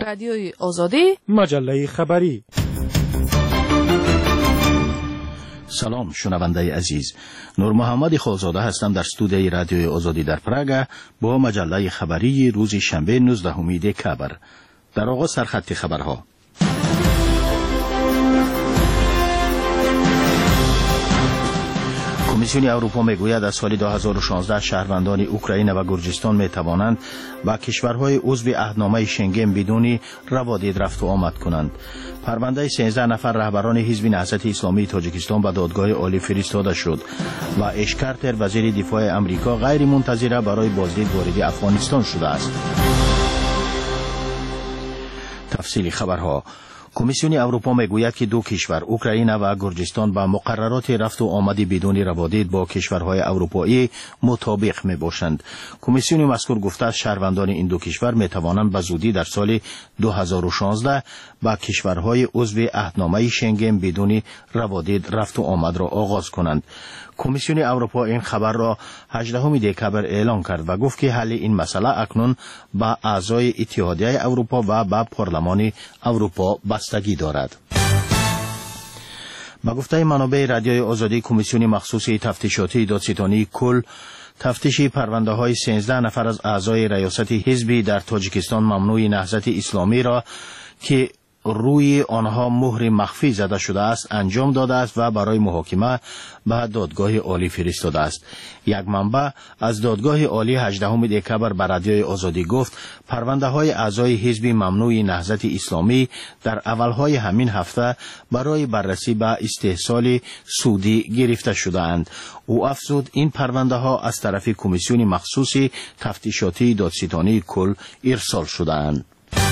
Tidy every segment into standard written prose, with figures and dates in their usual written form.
رادیوی آزادی، مجله خبری. سلام شنونده عزیز، نور محمد خالزاده هستم در استودیوی رادیوی آزادی در پراگ با مجله خبری روز شنبه 19 دکبر. در آغاز سرخط خبرها. کمیسیون اروپا میگوید از سال 2016 شهروندان اوکراین و گرجستان می توانند با کشورهای عضو عهدنامه شنگن بدون روادید رفت و آمد کنند. پرونده 13 نفر رهبران حزب نهضت اسلامی تاجیکستان به دادگاه عالی فرستاده شد و اش کارتر وزیر دفاع آمریکا غیر منتظره برای بازدید وارد افغانستان شده است. تفصیل خبرها. کمیسیون اروپا میگوید که دو کشور اوکراین و گرجستان با مقررات رفت و آمد بدون روادید با کشورهای اروپایی مطابق می باشند. کمیسیون مذکور گفته است شهروندان این دو کشور می توانند به زودی در سال 2016 با کشورهای عضو عهدنامه شنگن بدون روادید رفت و آمد را آغاز کنند. کمیسیون اروپا این خبر را 18 دکبر اعلام کرد و گفت که حل این مسئله اکنون با اعضای اتحادیه اروپا و با پارلمان اروپا بستگی دارد. با گفته منابع رادیوی آزادی، کمیسیون مخصوص تفتیشاتی دادستانی کل تفتیش پرونده های 13 نفر از اعضای ریاست حزبی در تاجیکستان ممنوع نهضت اسلامی را که روی آنها مهر مخفی زده شده است انجام داده است و برای محاکمه به دادگاه عالی فرستاده است. یک منبع از دادگاه عالی 18 دکبر به رادیوی آزادی گفت پرونده های اعضای حزب ممنوع نهضت اسلامی در اولهای همین هفته برای بررسی به استحصال سودی گرفته شده اند. او افزود این پرونده ها از طرف کمیسیون مخصوص تفتیشاتی دادستانی کل ارسال شده اند.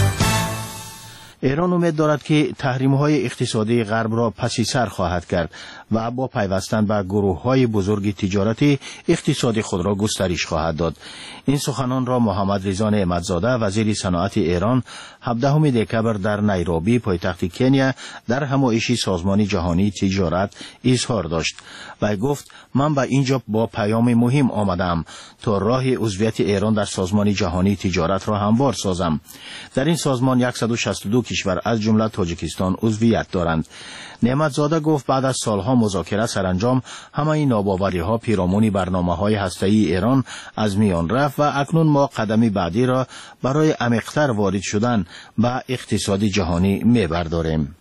ایران امید دارد که تحریم‌های اقتصادی غرب را پس سر خواهد کرد و با پیوستن به گروه‌های بزرگ تجارتی اقتصاد خود را گسترش خواهد داد. این سخنان را محمد رضا نعمتزاده وزیر صنعت ایران 17 دکبر در نیروبی پایتخت کنیا در همایش سازمان جهانی تجارت اظهار داشت و گفت من به اینجا با پیام مهم آمدم تا راه عضویت ایران در سازمان جهانی تجارت را هموار سازم. در این سازمان 162 کشور از جمله تاجیکستان عضویت دارند. نعمتزاده گفت بعد از سالها مذاکره سرانجام همه این ناباوری‌ها پیرامون برنامه‌های هسته‌ای ایران از میان رفت و اکنون ما قدم بعدی را برای عمیق‌تر وارد شدن به اقتصاد جهانی می‌برداریم.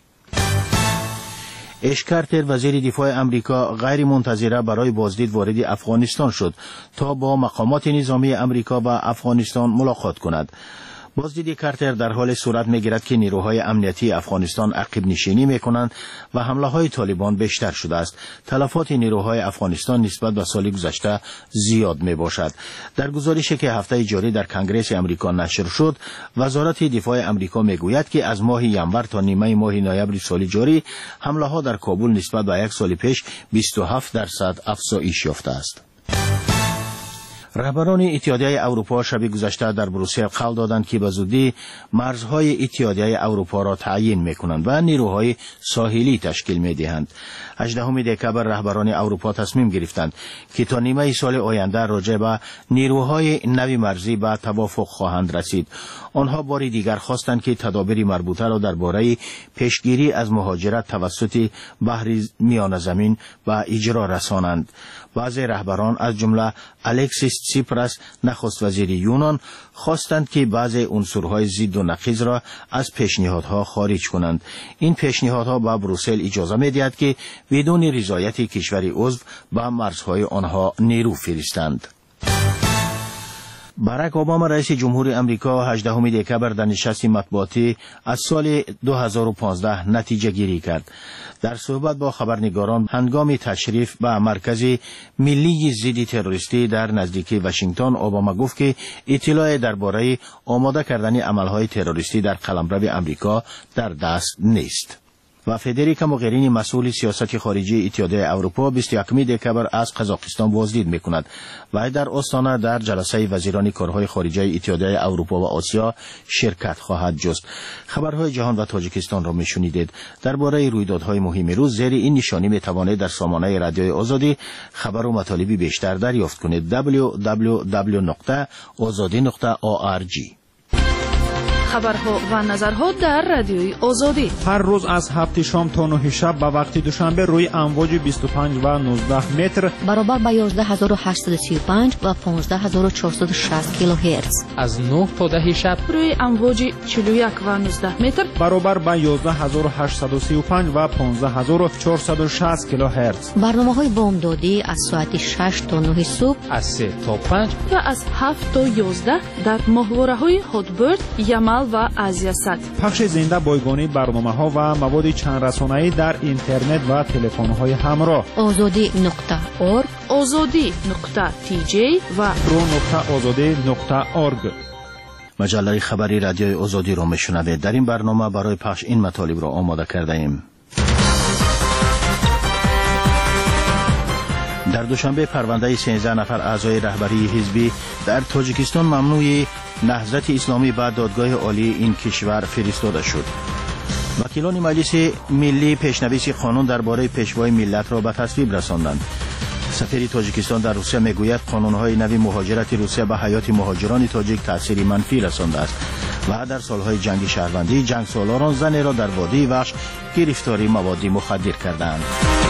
اش کارتر وزیر دفاع آمریکا غیر منتظره برای بازدید وارد افغانستان شد تا با مقامات نظامی آمریکا و افغانستان ملاقات کند. بازدید کارتر در حال صورت می‌گیرد که نیروهای امنیتی افغانستان عقب نشینی می‌کنند و حمله‌های طالبان بیشتر شده است. تلفات نیروهای افغانستان نسبت به سال گذشته زیاد می‌باشد. در گزارشی که هفته جاری در کنگره آمریکا نشر شد، وزارت دفاع آمریکا می‌گوید که از ماه ژانویه تا نیمه ماه نوامبر سال جاری حمله‌ها در کابل نسبت به یک سال پیش 27% افزایش یافته است. رهبران اتحادیه اروپا شب گذشته در بروسل قول دادند که به زودی مرزهای اتحادیه اروپا را تعیین می‌کنند و نیروهای ساحلی تشکیل می‌دهند. 18 دکبر رهبران اروپا تصمیم گرفتند که تا نیمه سال آینده راجع به نیروهای نوی مرزی به توافق خواهند رسید. آنها بار دیگر خواستند که تدابیر مربوطه را درباره پیشگیری از مهاجرت توسط بحر میانه زمین به اجرا رسانند. بعضی رهبران از جمله الکسیس سیپراس نخست وزیر یونان خواستند که بعضی عنصرهای ضد و نقیض را از پیشنهادها خارج کنند. این پیشنهادها به بروسل اجازه می‌دهد که بدون رضایت کشور عضو به مرزهای آنها نیرو فرستند. باراک اوباما رئیس جمهور آمریکا 18 دکبر در نشست مطبوعاتی از سال 2015 نتیجه گیری کرد. در صحبت با خبرنگاران هنگام تشریف به مرکز ملی ضد تروریستی در نزدیکی واشنگتن، اوباما گفت که اطلاع درباره آماده کردن عملهای تروریستی در قلمرو آمریکا در دست نیست. و فدریکا موغرینی مسئول سیاست خارجی اتحادیه اروپا 21 دکبر از قزاقستان بازدید می‌کند و در آستانه در جلسه وزیران کارهای خارجه اتحادیه اروپا و آسیا شرکت خواهد جست. خبرهای جهان و تاجیکستان را میشنیدید. درباره رویدادهای مهم روز زیر این نشانی میتوانید در سامانه رادیوی آزادی خبر و مطالبی بیشتر دریافت کنید. www.azadi.org. خبرها و نظرها در رادیوی آزادی. هر روز از 7 شام تا 9 شب به وقت دوشنبه روی امواج 25 و 19 متر برابر با 11835 و 15460 کیلوهرتز. از 9 تا 10 شب روی امواج 41 و 19 متر برابر با 11835 و 15460 کیلوهرتز. برنامه‌های بامدادی از ساعت 6 تا 9 صبح، از 3 تا 5 و از 7 تا 11 در ماهواره‌های هاتبرد، یمل و آزیاسات. پخش زنده بایگانی برنامه‌ها و مواد چند رسانه‌ای در اینترنت و تلفن‌های همراه. azadi.org، azadi.tj و pro.azadi.org. مجله خبری رادیوی آزادی را میشنوید. در این برنامه برای پخش این مطالب را آماده کرده ایم. در دوشنبه پرونده 13 نفر اعضای رهبری حزبی در تاجیکستان ممنوع نهضت اسلامی به دادگاه عالی این کشور فرستاده شد. وکیلان مجلس ملی پیشنویس قانون درباره پیشوای ملت را به تصویب رساندند. سفیر تاجیکستان در روسیه میگوید قانون‌های نوی مهاجرت روسیه به حیات مهاجران تاجیک تأثیر منفی رسانده است و در سالهای جنگ شهروندی جنگسالاران زن را در وادی وحش گرفتاری مواد مخدر کردند.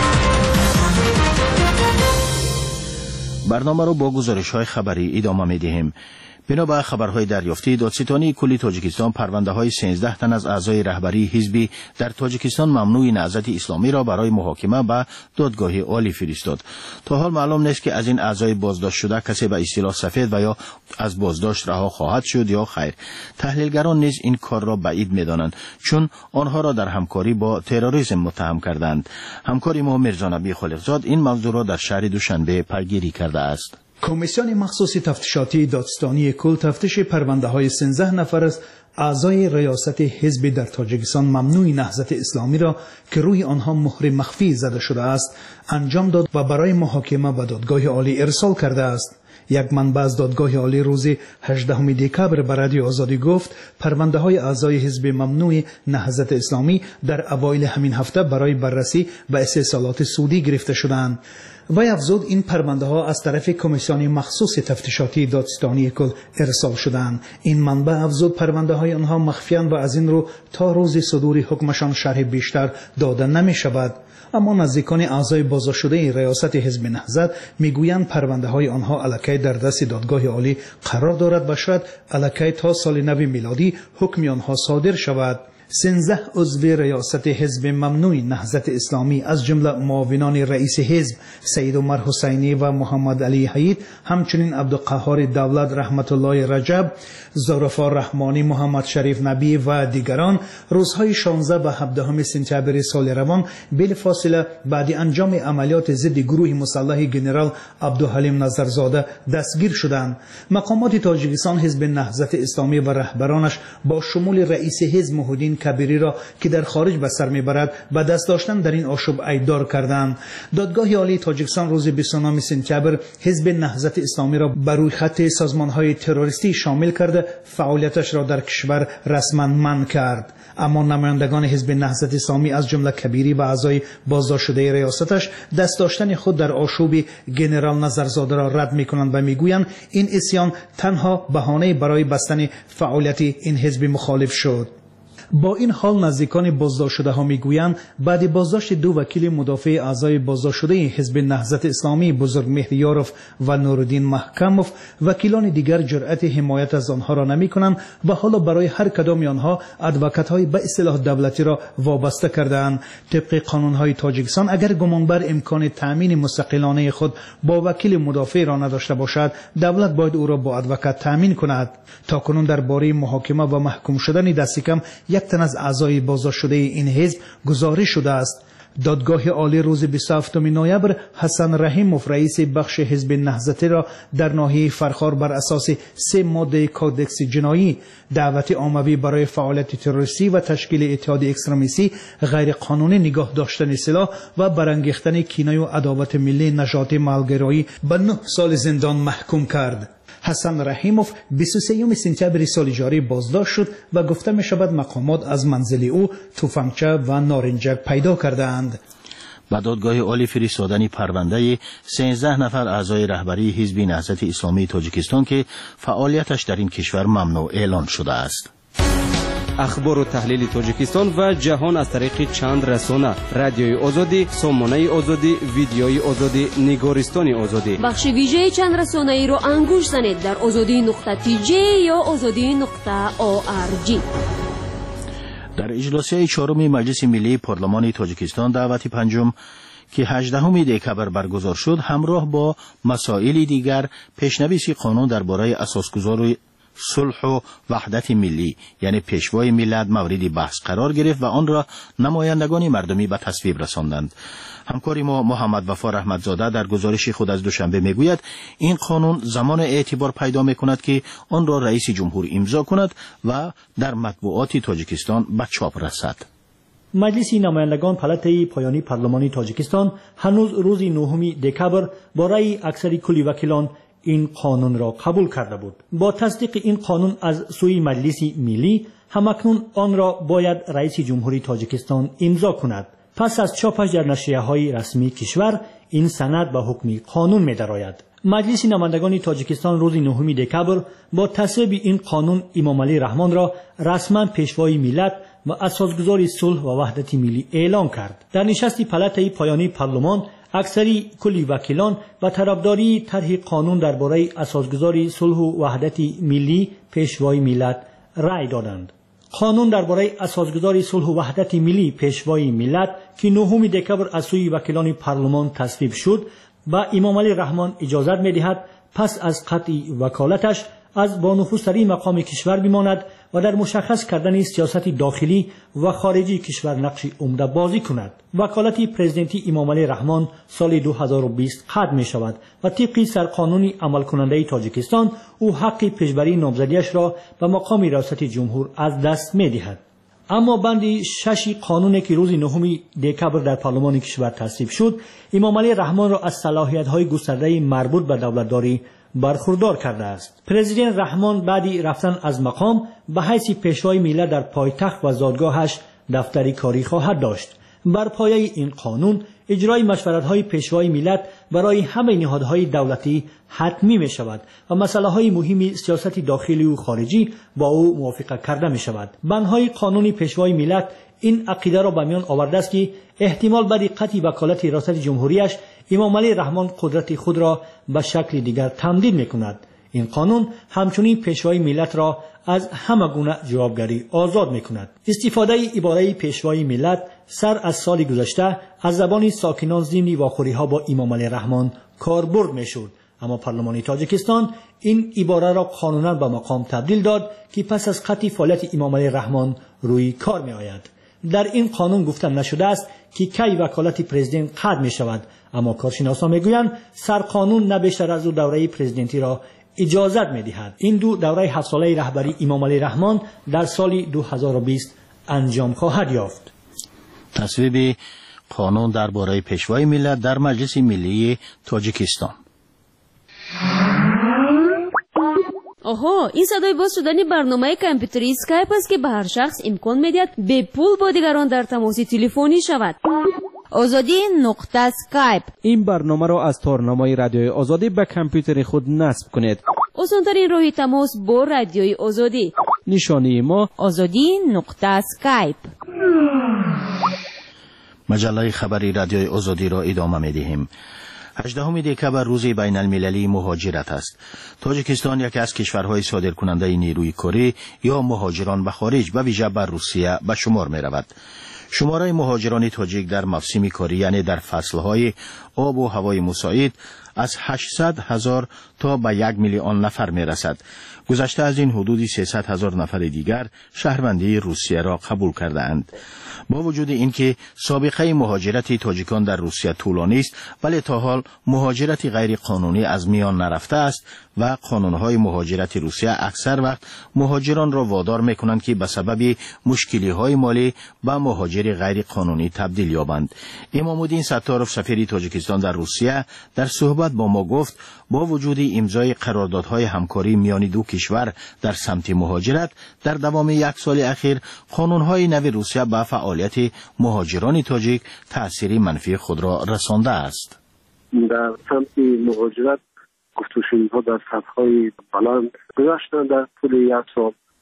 برنامه را با گزارش‌های خبری ادامه می‌دهیم. بنا به خبرهای دریافتی، دادستانی کلی تاجیکستان پرونده‌های 13 تن از اعضای رهبری حزبی در تاجیکستان ممنوع نهضت اسلامی را برای محاکمه به دادگاه عالی فرستاد. تا حال معلوم نیست که از این اعضای بازداشت شده کسی به اصطلاح سفید و یا از بازداشت رها خواهد شد یا خیر. تحلیلگران نیز این کار را بعید می‌دانند، چون آنها را در همکاری با تروریسم متهم کردند. همکار ما میرزا نبی خالقزاد این موضوع را در شهر دوشنبه پیگیری کرده است. کمیسیون مخصوص تفتیشاتی دادستانی کل تفتیش پرونده‌های 13 نفر از اعضای ریاست حزب در تاجیکستان ممنوع نهضت اسلامی را که روی آنها مهر مخفی زده شده است انجام داد و برای محاکمه به دادگاه عالی ارسال کرده است. یک منبع از دادگاه عالی روز 18 دکبر به رادیو آزادی گفت پرونده‌های اعضای حزب ممنوع نهضت اسلامی در اوایل همین هفته برای بررسی و استحصالات سودی گرفته شدند. و افزود این پرونده ها از طرف کمیسیون مخصوص تفتیشاتی دادستانی کل ارسال شدند. این منبع افزود پرونده های آنها مخفیان و از این رو تا روز صدور حکمشان شرح بیشتر داده نمی شود. اما نزدیکان اعضای بازداشت شده ریاست حزب نهضت میگویند پرونده های آنها الکی در دست دادگاه عالی قرار دارد و شاید الکی تا سال نو میلادی حکم آنها صادر شود. 13 عضو ریاست حزب ممنوع نهضت اسلامی از جمله معاونان رئیس حزب سید عمر حسینی و محمد علی حید، همچنین عبدالقهار دولت رحمت الله رجب، ظرفا رحمانی، محمد شریف نبی و دیگران روزهای 16 و 17 سپتامبر سال روان بلافاصله بعد انجام عملیات ضد گروه مسلح جنرال عبدالحلیم نظرزاده دستگیر شدند. مقامات تاجیکستان حزب نهضت اسلامی و رهبرانش با شمول رئیس حزب محمدین کبیری را که در خارج به سر میبرد و دست داشتن در این آشوب ایدار کردند. دادگاه عالی تاجیکستان روز 29 سپتامبر حزب نهضت اسلامی را بر روی خط سازمان‌های تروریستی شامل کرده فعالیتش را در کشور رسما منع کرد. اما نمایندگان حزب نهضت اسلامی از جمله کبیری و اعضای بازداشت شده ریاستش دست داشتن خود در آشوب جنرال نظرزاده را رد می‌کنند و میگویند این عصیان تنها بهانه برای بستن فعالیت این حزب مخالف شد. با این حال نزدیکان بازداشت شده ها میگویند بعد بازداشت دو وکیل مدافع اعضای بازداشت شده حزب نهضت اسلامی بزرگ مهریاروف و نورالدین محکموف، وکیلان دیگر جرأت حمایت از آنها را نمی‌کنند و حالا برای هر کدام آنها ادوکات‌های به اصطلاح دولتی را وابسته کردند. طبق قانون‌های تاجیکستان اگر گمانبر امکان تامین مستقلانه خود با وکیل مدافع را نداشته باشد، دولت باید او را با ادوکات تامین کند. تاکنون درباره محاکمه و محکوم شدن دست کم یک تن از اعضای بازداشت شده این حزب گزارش شده است. دادگاه عالی روز 27 نوامبر حسن رحیموف رئیس بخش حزب نهضت را در ناحیه فرخار بر اساس 3 ماده کودکس جنایی دعوت عمومی برای فعالیت تروریستی و تشکیل اتحاد اکستریمیستی غیر قانونی نگاه داشتن سلاح و برانگیختن کینه و عداوت ملی نژادی ملگرایی به 9 سال زندان محکوم کرد. حسن رحیموف 23 سپتامبر سال جاری بازداشت شد و گفته می شود مقامات از منزل او تفنگچه و نارنجک پیدا کردند. به دادگاه عالی فرستادن پرونده 13 نفر اعضای رهبری حزب نهضت اسلامی تاجیکستان که فعالیتش در این کشور ممنوع اعلان شده است. اخبار و تحلیل تاجیکستان و جهان از طریق چند رسانه: رادیوی آزادی، سامانه آزادی، ویدیوی آزادی، نگارستان آزادی. بخش ویژه چند رسانه‌ای را انگوش زنید در azadi.tj یا azadi.org. در اجلاس چهارم مجلس ملی پارلمان تاجیکستان دعوت پنجم که 18 دکبر برگزار شد، همراه با مسائل دیگر پیشنویس قانون درباره اساسگذاری صلح و وحدت ملی یعنی پیشوای ملت مورد بحث قرار گرفت و آن را نمایندگان مردمی به تصویب رساندند. همکار ما محمد وفا رحمتزاده در گزارش خود از دوشنبه میگوید این قانون زمان اعتبار پیدا میکند که آن را رئیس جمهور امضا کند و در مطبوعات تاجیکستان به چاپ رسد. مجلس نمایندگان پالاتای پایانی پارلمانی تاجیکستان هنوز روز 9 دکبر با رأی اکثر کلی وکیلان این قانون را قبول کرده بود. با تصدیق این قانون از سوی مجلس ملی، همکنون آن را باید رئیس جمهوری تاجیکستان امضا کند. پس از چاپش در نشریه‌های رسمی کشور، این سند به حکم قانون می‌دراید. مجلس نمایندگان تاجیکستان روز 9 دکبر با تصویب این قانون امام علی رحمان را رسما پیشوای ملت و اساسگذار صلح و وحدت ملی اعلام کرد. در نشست پالاتای پایانی پارلمان، اکثری کلی وکیلان و طرفداری طرح قانون درباره اساسگذاری صلح و وحدت ملی پیشوای ملت رأی دادند. قانون درباره اساسگذاری صلح و وحدت ملی پیشوای ملت که 9 دکبر از سوی وکیلان پارلمان تصویب شد، با امام علی رحمان اجازت می‌دهد پس از قطع وکالتش از بانفوذترین مقام کشور بماند و در مشخص کردن سیاست داخلی و خارجی کشور نقش عمده بازی کند. وکالت پرزیدنتی امام علی رحمان سال 2020 ختم می شود و طبق سرقانون عمل کننده تاجیکستان او حق پیشبری نامزدیش را به مقام ریاست جمهور از دست می دهد. اما بند 6 قانونی که روز 9 دکبر در پارلمان کشور تصویب شد، امام علی رحمان را از صلاحیت‌های گسترده مربوط به دولتداری برخوردار کرده است. پرزیدنت رحمان بعد رفتن از مقام به حیث پیشوای ملت در پایتخت و زادگاهش دفتری کاری خواهد داشت. بر پایه این قانون اجرای مشورت‌های پیشوای ملت برای همه نهادهای دولتی حتمی می شود و مسائل مهم سیاست داخلی و خارجی با او موافقه کرده می شود. بندهای قانونی پیشوای ملت این عقیده را به میان آورده است که احتمال بعد قطع وکالت ریاست جمهوریش امام علی رحمان قدرت خود را به شکل دیگر تمدید می کند. این قانون همچنین پیشوای ملت را از همه گونه جوابگری آزاد می کند. استفاده عباره پیشوای ملت سر از سال گذشته از زبان ساکنان ضمن واخوری‌ها با امام علی رحمان کاربرد می شد، اما پارلمان تاجیکستان این عباره را قانونا به مقام تبدیل داد که پس از قطع فعالیت امام علی رحمان روی کار می آید. در این قانون گفته نشده است که کی وکالت پرزیدنت قطع می شود، اما کارشناسان می گویند سرقانون نه بیشتر از دوره پرزیدنتی را اجازت می دهد. این دوره 7 ساله رهبری امام علی رحمان در سال 2020 انجام خواهد یافت. تصویب قانون درباره پیشوای ملت در مجلس ملی تاجیکستان. آها، این صدای باز شدن برنامه کامپیوتری اسکایپ است که به هر شخص امکان می‌دهد به پول با دیگران در تماس تلفنی شود. azadi.skype. این برنامه را از تارنمای رادیوی آزادی به کامپیوتر خود نصب کنید. آسان‌ترین راه تماس با رادیوی آزادی. نشانی ما azadi.skype. مجله خبری رادیوی آزادی را ادامه می‌دهیم. 18 دکبر روز بین المللی مهاجرت است. تاجیکستان یکی از کشورهای صادرکننده نیروی کاری یا مهاجران به خارج و ویژه به روسیه به شمار می رود. شماره مهاجران تاجیک در موسم کاری یعنی در فصلهای آب و هوای مساعد از 800,000 تا به 1 میلیون نفر می رسد. گذشته از این حدود 300,000 نفر دیگر شهروندی روسیه را قبول کرده اند. با وجود اینکه سابقه مهاجرت تاجیکان در روسیه طولانی است، ولی تا حال مهاجرت غیر قانونی از میان نرفته است و قانونهای مهاجرت روسیه اکثر وقت مهاجران را وادار میکنند که به سبب مشکلی‌های مالی به مهاجر غیر قانونی تبدیل یابند. امام الدین ستارov سفیر تاجیکستان در روسیه در صحبت با ما گفت با وجود امضای قراردادهای همکاری میان دو کشور در سمت مهاجرت، در دوام 1 سال اخیر قانونهای نو روسیه به فعالیت مهاجران تاجیک تأثیری منفی خود را رسانده است. در سمت مهاجرت گفتگوها در سطح‌های بلند گذاشتند در طول 1 سال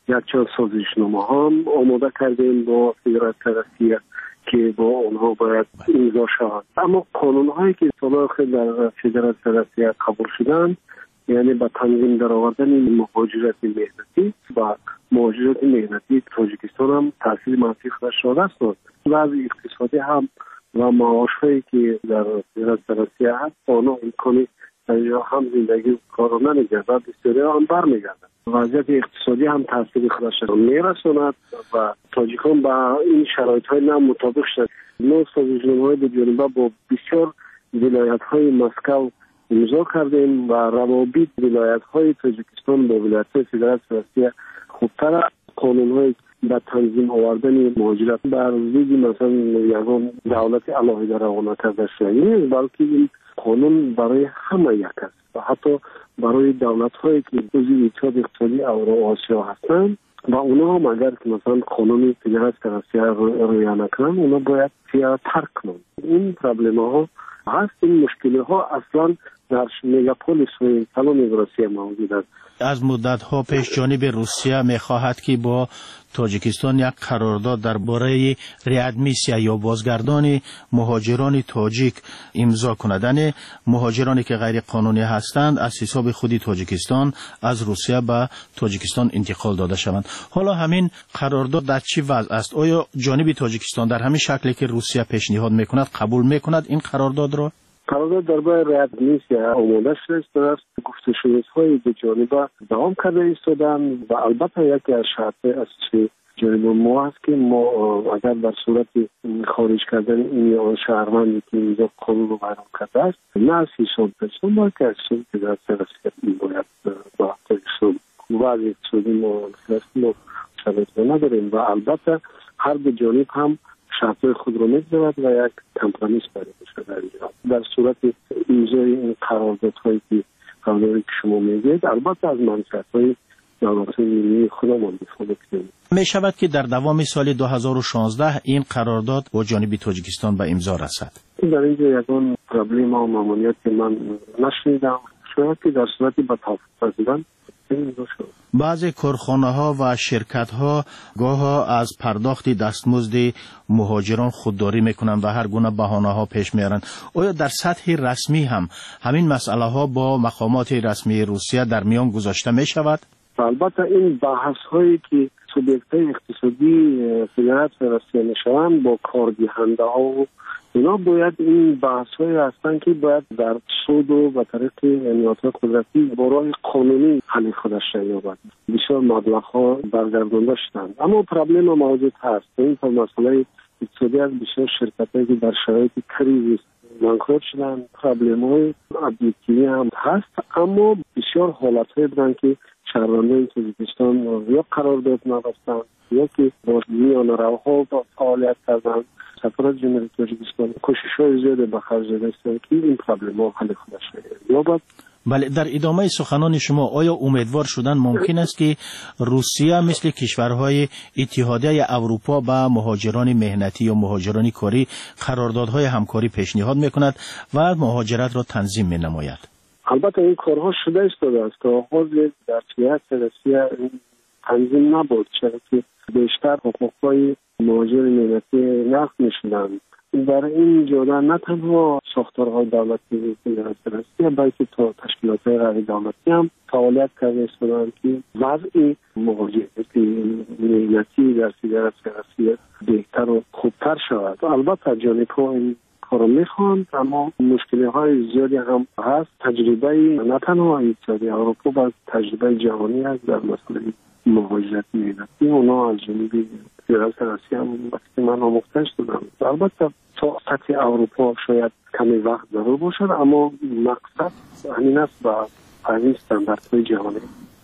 یک چند سازشنامه هم آماده کردیم با فدراسیون روسیه که با اونها باید امضا شود. اما قانون هایی که سال خیلی در فدراسیون روسیه قبول شدن، یعنی با تنظیم در آوردن مهاجرت مهنتی و مهاجرت مهنتی تاجیکستان هم تاثیر منفی خودش را دست داد. وضع اقتصادی هم و معاش هایی که در فدراسیون روسیه هست آنها امکانی در اینجا هم زندگی و کار را نمیگردد، بسیاری هم برمیگردد. وضعیت اقتصادی هم تاثیر خودش را میرساند و تاجیکان با این شرایط های نه مطابق شد. ما سازشنامه‌های دو جانبه با بسیار ولایت های مسکو امضا کردیم و روابط ولایت های تاجیکستان با ولایت های فدراسیون روسیه خوبتر قانون های به تنظیم آوردن مهاجرت بر ضد مثلا یگان دولت علاهه روانه کرده شده نیست، بلکه این قانون برای همه یک است و حتی برای دولت هایی که عضو اتحاد اقتصادی اوراسیا هستند و اونا هم اگر که مثلا قانون فدراسیون روسیه رعایت نکنند اونا باید ترک کنند. این پروبلم ها هست، این مشکل ها اصلا در مگاپولیس و کلان روسیه موجود است. از مدت ها پیش جانب روسیه می خواهد که با تاجیکستان یک قرارداد درباره ریادمیسیا یا بازگردان مهاجران تاجیک امضا کندن مهاجرانی که غیر قانونی هستند از حساب خودی تاجیکستان از روسیه به تاجیکستان انتقال داده شوند. حالا همین قرارداد در چی وضع است؟ آیا جانب تاجیکستان در همین شکلی که روسیه پیشنهاد میکند قبول میکند این قرارداد را؟ قرارداد درباره ریادمیسیا آماده شده است. گفتگوهای دو جانبه دوام کرده ایستادن و البته یکی از شرط اساسی جانب ما است که ما اگر در صورت خارج کردن این شهروندی که اینجا قانون رو بیان کرده است نه از حساب پرسون بلکه از حساب فدراسیون روسیه باید با تاجیکستان وضع اقتصادی ما شرایط نداریم و البته هر دو جانب هم شرط خود رو می‌گذارد و یک کمپرومیس پیدا بشه در اینجا. در صورت امضای این قراردادهایی که شما میگید البته از منفعت‌های دولت ملی خودمان دفاع می‌کنیم. می شود که در دوام سال 2016 این قرارداد با جانب تاجیکستان به امضا رسد. در اینجا یکان پروبلم و ماموریت که من نشنیدم، شاید که در صورتی به توافق رسیدن بعضی کارخانه ها و شرکت ها گاه از پرداخت دستمزد مهاجران خودداری میکنند و هر گونه بهانه ها پیش میارند. آیا در سطح رسمی هم همین مسئله ها با مقامات رسمی روسیه در میان گذاشته می شود؟ البته این بحث هایی که سوبیکت اقتصادی فدراسیون روسیه میشوند با کاردهنده ها و اینا باید این بحث های هستند که باید در سود و به طریق نیاتهای قدرتی با راه قانونی حل خودش یابد. بسیار مبلغ ها برگردانده شدند اما پروبلم موجود هست. این مسئله اقتصادی از بسیار شرکت هایی که در شرایط کریزیس بانکروت شدن پروبلم های ابجکتیوی هم هست اما بسیار حالت های بودن که شهروندان تاجیکستان یا قرارداد نبستند یا که با میان روها فعالیت کردند. سفارت جمهوری تاجیکستان کوشش‌های زیاد به خرج داده که این پروبلم‌ها حل خودش یابد. بله، در ادامه سخنان شما آیا امیدوار شدن ممکن است که روسیه مثل کشورهای اتحادیه اروپا با مهاجران مهنتی یا مهاجران کاری قراردادهای همکاری پیشنهاد می‌کند و مهاجرت را تنظیم می‌نماید؟ البته این کارها شده است تا آغاز در سیاست روسیه تنظیم نبود، چرا که بیشتر حقوق‌های مهاجر مهنتی نقض می‌شدند. در این جهت نه تنها ساختارهای دولتی فدراسیون روسیه بلکه تا تشکیلات‌های غیر دولتی هم فعالیت کرده ایستادند که وضع مهاجرت مهنتی در فدراسیون روسیه بهتر و خوبتر شود. البته جانب‌ها این کارو میخواند اما مشکل‌های زیادی هم هست. تجربه نه تنها اتحادیه اروپا بلکه تجربه جهانی است در مسئله مهاجرت مهنتی. اونا از جانب فدراسیون روسیه هم وقتی من آموخته شدم. البته تا سطح اروپا شاید کمی وقت ضرور باشد اما مقصد همین است و همین استانداردهای جهانی.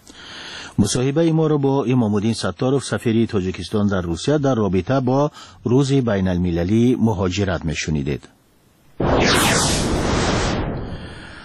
مصاحبه ما را با امام الدین ستارov سفیر تاجیکستان در روسیه در رابطه با روز بین المللی مهاجرت میشنیدید.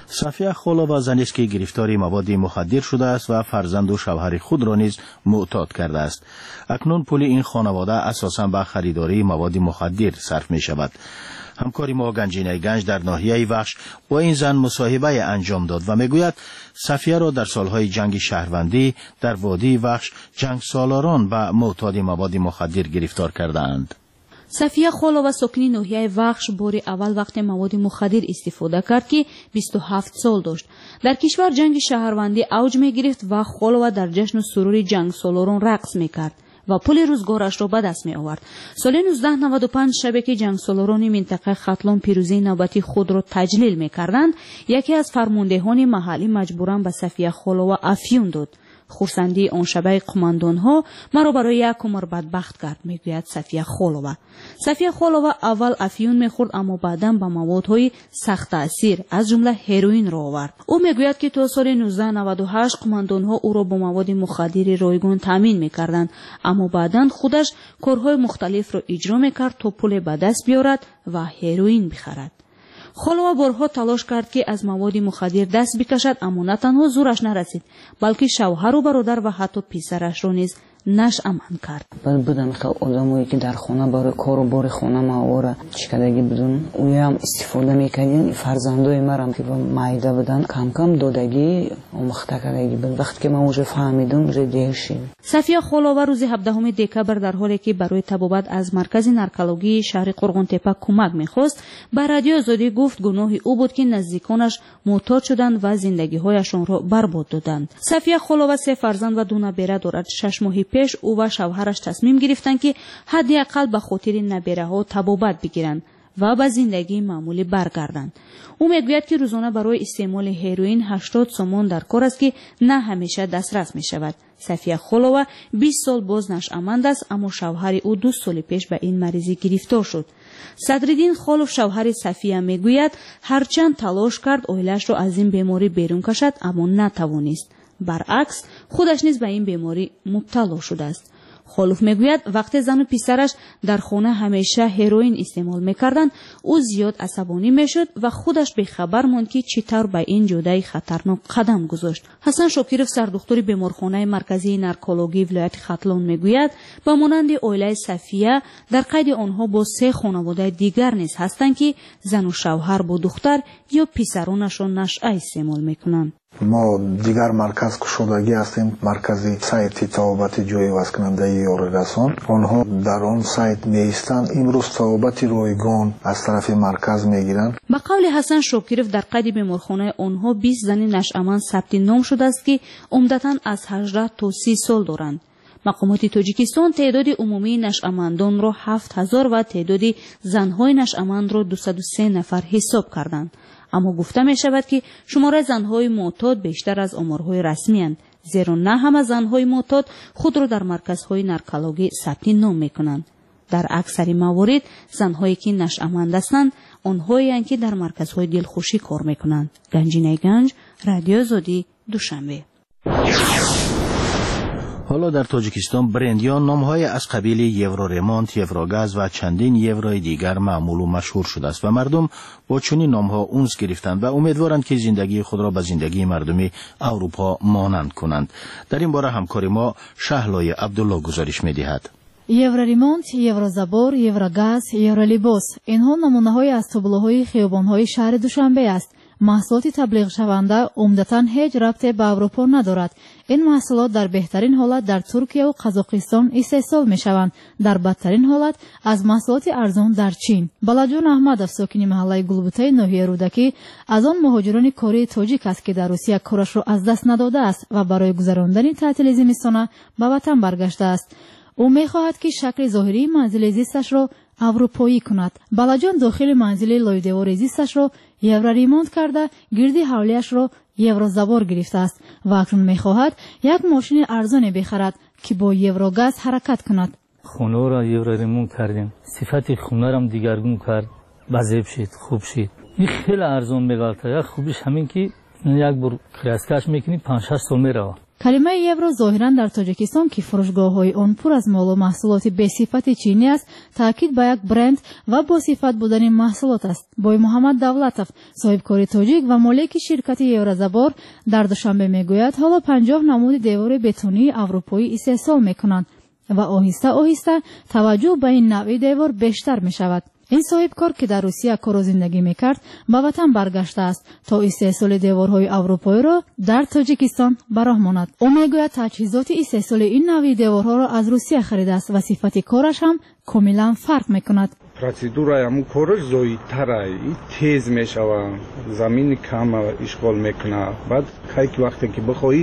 صفیه خولووا زنی است که گرفتار مواد مخدر شده است و فرزند و شوهر خود را نیز معتاد کرده است. اکنون پول این خانواده اساساً به خریداری مواد مخدر صرف می شود. همکاری ما گنجینه گنج در ناحیه وخش با این زن مصاحبه انجام داد و میگوید صفیه را در سالهای جنگ شهروندی در وادی وخش جنگ سالاران و معتاد مواد مخدر گرفتار کردند. صفیه خولووا ساکنی ناحیه وخش باری اول وقت مواد مخدر استفاده کرد که 27 سال داشت. در کشور جنگ شهروندی اوج می گرفت و خولووا در جشن و سرور جنگ سالاران رقص می کرد و پول روزگارش را به دست می آورد. سال 1995 شبی که جنگ سالاران منطقه ختلان پیروزی نوبتی خود را تجلیل می کردند، یکی از فرماندهان محلی مجبوراً به صفیه خولووا افیون داد. خورسندی آن شبه قماندانها مرا برای یک عمر بدبخت کرد، میگوید صفیه خولووا. صفیه خولووا اول افیون میخورد اما بعدا به موادهای سخت تاثیر از جمله هروئین را آورد. او میگوید که تا سال 1998 قماندانها او را با مواد مخدر رایگان تامین میکردند، اما بعدا خودش کارهای مختلف را اجرا میکرد تا پول به دست بیارد و هروئین بخرد. خولووا بارها تلاش کرد که از مواد مخدر دست بکشد، اما نه تنها زورش نرسید بلکه شوهر و برادر و حتی پسرش را نیز نشأمن کرد. بودن خیلی آدمایی که در خانه برای کار و بار خانه ما چیکارگی بدون اوی هم استفاده میکنن. فرزندای مرا که مایده بودن کم کم دادگی آموخته کردگی بود. وقتی که من اوج فهمیدم دیر شد. صفیه خولووا روز 17 دکبر در حالی که برای تبابت از مرکز نارکولوژی شهر قرغنتپه کمک میخواست به رادیو آزادی گفت گناه او بود که نزدیکانش معتاد شدند و زندگی‌هایشان را برباد دادند. صفیه خولووا 3 فرزند و 2 نبیره دارد. 6 ماه پیش او و شوهرش تصمیم گرفتند که حداقل به خاطر نبیره‌ها تبابت بگیرند و به زندگی معمولی برگردند. او میگوید که روزانه برای استعمال هروئین 80 سومون در کار است که نه همیشه دسترس می شود. صفیه خولووا 20 سال باز نشأمند است، اما شوهر او 2 سال پیش به این مریضی گرفتار شد. صدرالدین خالوف شوهر صفیه میگوید هرچند تلاش کرد عائله‌اش را از این بیماری بیرون کشد اما نتوانست. برعکس خودش نیز به این بیماری مبتلا شده است. خالوف میگوید وقتی زن و پسرش در خانه همیشه هروئین استعمال میکردند او زیاد عصبانی میشد و خودش به خبر ماند که چطور به این جاده خطرناک قدم گذاشت. حسن شاکرов سردختر بیمارخانه مرکزی نارکولوژی ولایت ختلان میگوید با مانند عائله صفیه در قید آنها با 3 خانواده دیگر نیز هستند که زن و شوهر با دختر یا پسرانشان نشأه استعمال میکنند. ما دیگر مرکز کشودگی هستیم، مرکزی سایت تبابت جای واسکننده یاری رسان. آنها در آن سایت میایستند. امروز تبابت رایگان از طرف مرکز میگیرند. با قول حسن شاکرов در قید بیمارخانه آنها 20 زن نشأمند ثبت نام شده است که عمدتاً از 18 تا 30 سال دارند. مقامات تاجیکستان تعداد عمومی نشأمندان را 7000 و تعداد زنهای نشأمند را 203 نفر حساب کردند. اما گفته می شود که شماره زنهای معتاد بیشتر از آمارهای رسمی اند، زیرا نه همه زنهای معتاد خود را در مرکزهای نارکولوژی ثبت نام می کنند. در اکثر موارد زنهایی که نشأمند هستند آنهایی اند که در مرکزهای دلخوشی کار می کنند. گنجینه گنج، رادیو آزادی، دوشنبه. حالا در تاجیکستان برندیان نامهای از قبیل یورورمونت، یوروگاز و چندین یوروی دیگر معمول و مشهور شده است و مردم با چنین نامها انس گرفتند و امیدوارند که زندگی خود را به زندگی مردمی اروپا مانند کنند. در این باره همکار ما شهلای عبدالله گزارش می‌دهد. یوروریمونت، یوروزابور، یوروگاز، یورولیبوس اینها نمونه‌های از تابلوهای خیابان‌های شهر دوشنبه است. محصولات تبلیغ شونده عمدتاً هیچ ربطی به اروپا ندارد. این محصولات در بهترین حالت در ترکیه و قزاقستان استحصال میشوند، در بدترین حالت از محصولات ارزان در چین. بالاجون احمدов ساکن محله گلبوته ناحیه رودکی از آن مهاجران کره تاجیک است که در روسیه کارش را از دست نداده است و برای گذراندن تعطیل زمستانه به وطن برگشته است. او می‌خواهد که شکل ظاهری منزل زیستش را اروپایی کند. بالاجان داخل منزل لایدوار زیستش را یوروریمونت کرده گردی حولیش را یوروزابور گرفته است و اکنون می‌خواهد یک ماشین ارزان بخرد که با یوروگاز حرکت کند. خونه را یوروریمونت کردیم. صفت خونه را دیگرگون کرد. بزیب شد، خوب شد. این خیلی ارزان می‌گالته. یک خوبیش همین که یک بار کلاس می‌کنی 5-6 سال می‌ره. کلمه یورو ظاهرا در تاجیکستان که فروشگاه‌های آن پر از مال و محصولات به‌صفت چینی است تاکید به یک برند و با صفت بودن محصولات است. بای محمد دولتов صاحبکار تاجیک و مالک شرکت یورزبار در دوشنبه میگوید حالا 50 نمود دیوار بتونی اروپایی استحصال میکنند و آهسته آهسته توجه به این نوع دیوار بیشتر می شود. این صاحبکار که در روسیه کار و زندگی میکرد به وطن برگشته است تا استحصال دیوارهای اروپایی را در تاجیکستان براه ماند. او میگوید تجهیزات استحصال این نوع دیوارها را از روسیه خریده است و صفت کارش هم کاملا فرق میکند. процедура ям кораш зоидтара тез мешава замини кам ишғол мекуна баъд ки вақте ки бихоҳӣ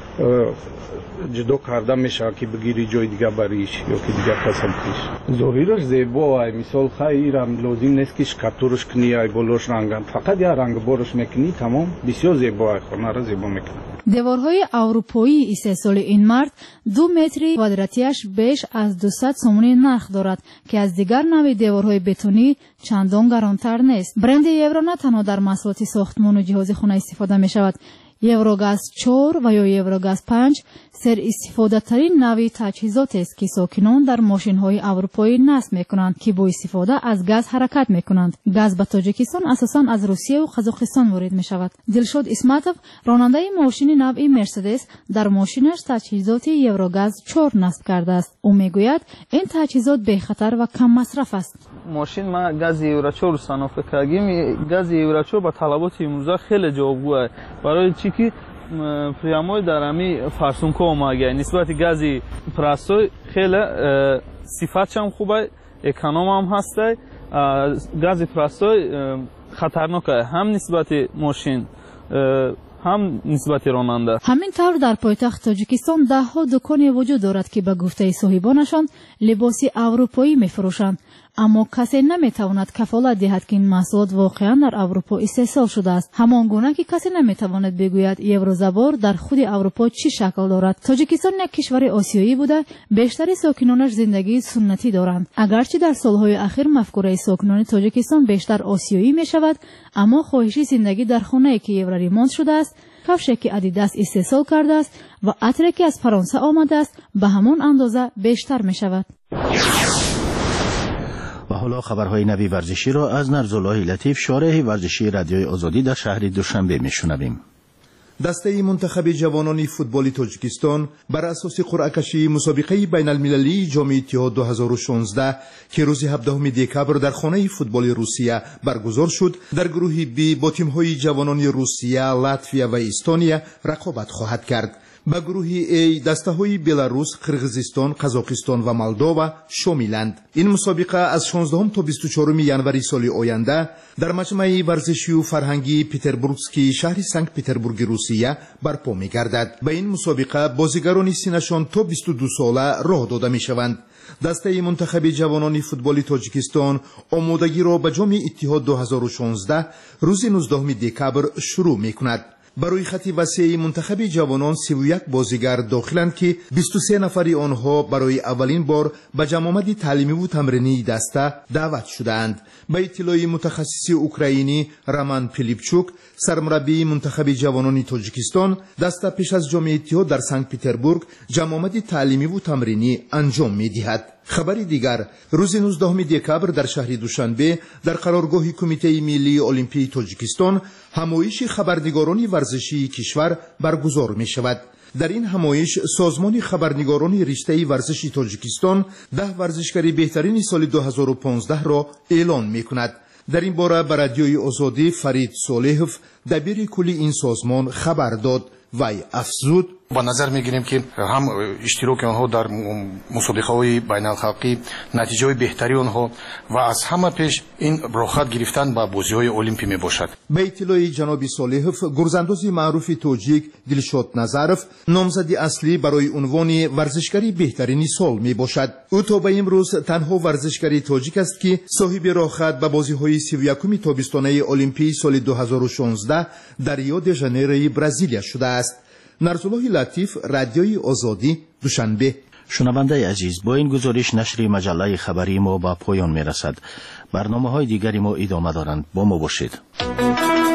ҷудо карда мешава ки бигири ҷои дига бариш ё ки дига қасам киш зоҳираш зебо ай мисол хайрам лозим нест ки шкатурш кунӣ ай болош ранган фақат як рангборш мекунӣ тамом бисёр зебо ай хонара зебо мекунад. دیوارهای اروپایی استحصال این مرد 2 متر کوادراتیش بیش از 200 سومونی نرخ دارد که از دیگر نوع دیوارهای بتونی چندان گرانتر نیست. برند یورو نه تنها در محصولات ساختمان و جهاز خانه استفاده می شود. یوروگاز 4 و یا یوروگاز 5 سر استفاده ترین نوع تجهیزات است که ساکنان در ماشین های اروپایی نصب می کنند که با استفاده از گاز حرکت می کنند. گاز به تاجیکستان اساساً از روسیه و قزاقستان وارد می شود. دلشاد اسمتov راننده ماشین نوع مرسدس در ماشینش تجهیزات یوروگاز 4 نصب کرده است. او می گوید این تجهیزات بی خطر و کم مصرف است. ماشین ما گاز یورو 4 صنافه کردیم. گاز یورو 4 با طلبات امروزه خیلی جوابگوه برای چی که прямой дар ами фарсунка омага нисбати гази простой хеле сифатшам хубай экономам ҳастай гази простой хатарнока ҳам нисбати мошин ҳам нисбати ронанда. ҳамин тавр дар пойтахт тоҷикистон даҳҳо дуконе вуҷуд дорад ки ба гуфтаи соҳибонашон либоси аврупоӣ мефурӯшанд, аммо касе наметавонад кафолат диҳад ки ин маҳсулот воқеан дар аврупо истеҳсол шудааст. ҳамон гуна ки касе наметавонад бигӯяд еврозабор дар худи аврупо чӣ шакл дорад. тоҷикистон як кишвари осиёӣ буда бештари сокинонаш зиндагии суннатӣ доранд. агарчи дар солҳои ахир мафкураи сокинони тоҷикистон бештар осиёӣ мешавад, аммо хоҳиши зиндагӣ дар хонае ки евроремонт шудааст, кафше ки адидас истеҳсол кардааст ва атре ки аз фаронса омадааст ба ҳамон андоза бештар мешавад. و حالا خبرهای نوی ورزشی را از نرزالله لطیف شارح ورزشی رادیوی آزادی در شهر دوشنبه میشنویم. دسته منتخب جوانان فوتبال تاجیکستان بر اساس قرعه کشی مسابقه بین المللی جام اتحاد 2016 که روز 17 دکبر در خانه فوتبال روسیه برگزار شد در گروه بی با تیم‌های جوانان روسیه، لاتویا و استونیا رقابت خواهد کرد. به گروه A دسته‌های بلاروس، قرغیزستان، قزاقستان و مولداوا شاملند. این مسابقه از 16 تا 24 ژانویه سال آینده در مجمع ورزشی و فرهنگی پتربورگسکی شهر سنت پتربورگ روسیه برپا می‌گردد. به این مسابقه بازیگران سنشان تا 22 ساله راه داده می‌شوند. دسته منتخب جوانان فوتبال تاجیکستان آمادگی را به جام اتحاد 2016 روز 19 دکبر شروع می‌کند. برای خط وسیع منتخب جوانان 31 بازیگر داخلند که 23 نفری آنها برای اولین بار به جمع تعلیمی و تمرینی دسته دعوت شدند. به اطلاع متخصص اوکراینی رامان پیلیپچوک، سرمربی منتخب جوانان تاجیکستان، دسته پیش از جام اتحاد در سنت پتربورگ جمع تعلیمی و تمرینی انجام می‌دهد. خبری دیگر روز 19 دکبر در شهر دوشنبه در قرارگاه کمیته ملی المپی تاجیکستان همایش خبرنگاران ورزشی کشور برگزار می شود. در این همایش سازمان خبرنگاران رشته ورزشی تاجیکستان 10 ورزشکار بهترین سال 2015 را اعلان می کند. در این باره به رادیوی آزادی فرید صالحов دبیر کلی این سازمان خبر داد. وی افزود: با نظر میگیریم که هم اشتراک آنها در مسابقه‌های بین‌الخلقی، نتیجه بهتری آنها و از همه پیش این راحت گرفتن به بازی‌های المپی میباشد. به اطلاع جناب صالحov گرزانداز معروف تاجیک دلشاد نظرov نامزد اصلی برای عنوان ورزشکاری بهترین سال میباشد. او تا به امروز تنها ورزشکار تاجیک است که صاحب راحت به بازی‌های 31 تابستانه المپی سال 2016 در ریو د ژانیروی برزیل شده است. نرزالله لطیف، رادیوی آزادی، دوشنبه. شنونده عزیز، با این گزارش نشر مجله خبری ما به پایان میرسد. برنامه‌های دیگری ما ادامه دارند. با ما باشید.